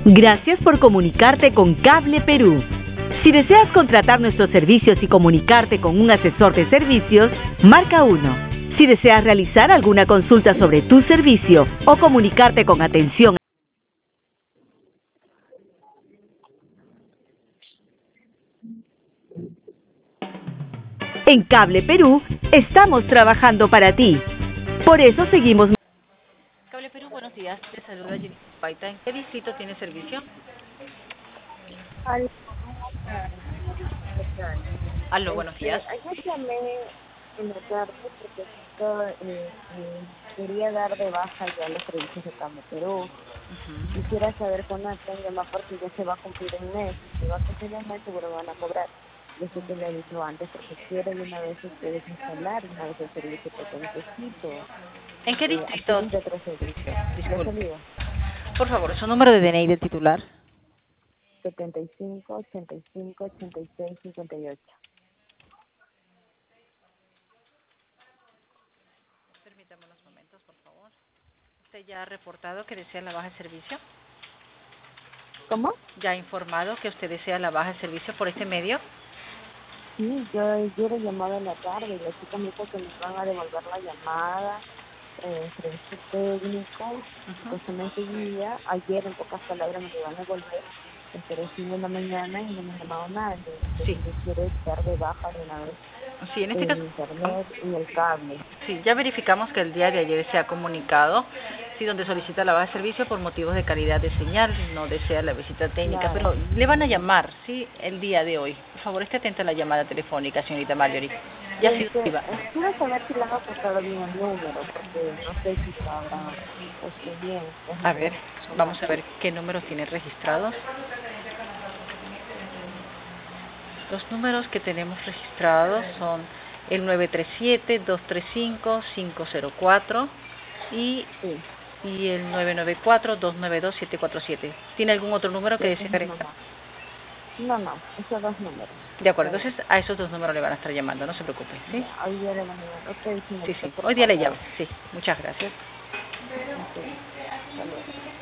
Gracias por comunicarte con Cable Perú. Si deseas contratar nuestros servicios y comunicarte con un asesor de servicios, marca 1. Si deseas realizar alguna consulta sobre tu servicio o comunicarte con atención en Cable Perú, estamos trabajando para ti. Por eso seguimos. Cable Perú, buenos días. Te saluda Jennifer Paita. ¿En qué distrito tiene servicio? Aló, Aló, buenos días. ayer llamé en la tarde porque quería dar de baja ya los servicios de Cable Perú. Quisiera saber cuándo me pueden llamar porque ya se va a cumplir un mes. Si se va a cumplir un mes, seguro me van a cobrar. Yo sé que le he dicho antes porque quiero de una vez ustedes instalar una vez el servicio porque necesito. ¿En qué distrito? Aquí de otro servicio. Disculpe. Por favor, su número de DNI del titular. 75, 85, 86, 58. Permítame unos momentos, por favor. ¿Usted ya ha reportado que desea la baja de servicio? ¿Cómo? ¿Ya ha informado que usted desea la baja de servicio por este medio? Sí, yo ayer he llamado en la tarde y la chica me dijo que me van a devolver la llamada, servicio técnico, supuestamente guía. Ayer, en pocas palabras, me lo van a devolver, pero 5 de la mañana y no me han llamado nada. Entonces, Sí. yo quiero estar de baja de una vez Sí, en este el caso. internet y el cable. Sí, ya verificamos que el día de ayer se ha comunicado, sí, donde solicita la baja de servicio por motivos de calidad de señal, no desea la visita técnica, Claro. pero le van a llamar, sí, el día de hoy. Por favor, esté atenta a la llamada telefónica, señorita Marjorie. Ya ha sido activa. Quiero saber si le han aportado bien el número, porque no sé si lo habrán puesto bien. A ver, vamos a ver qué números tiene registrados. Los números que tenemos registrados son el 937-235-504 y el 994-292-747. ¿Tiene algún otro número que desee agregar? No, esos dos números. De acuerdo, entonces a esos dos números le van a estar llamando, no se preocupe, ¿sí? Hoy día de la mañana. Ok, Sí, hoy día le llamo, sí. Muchas gracias. Ok, hasta luego.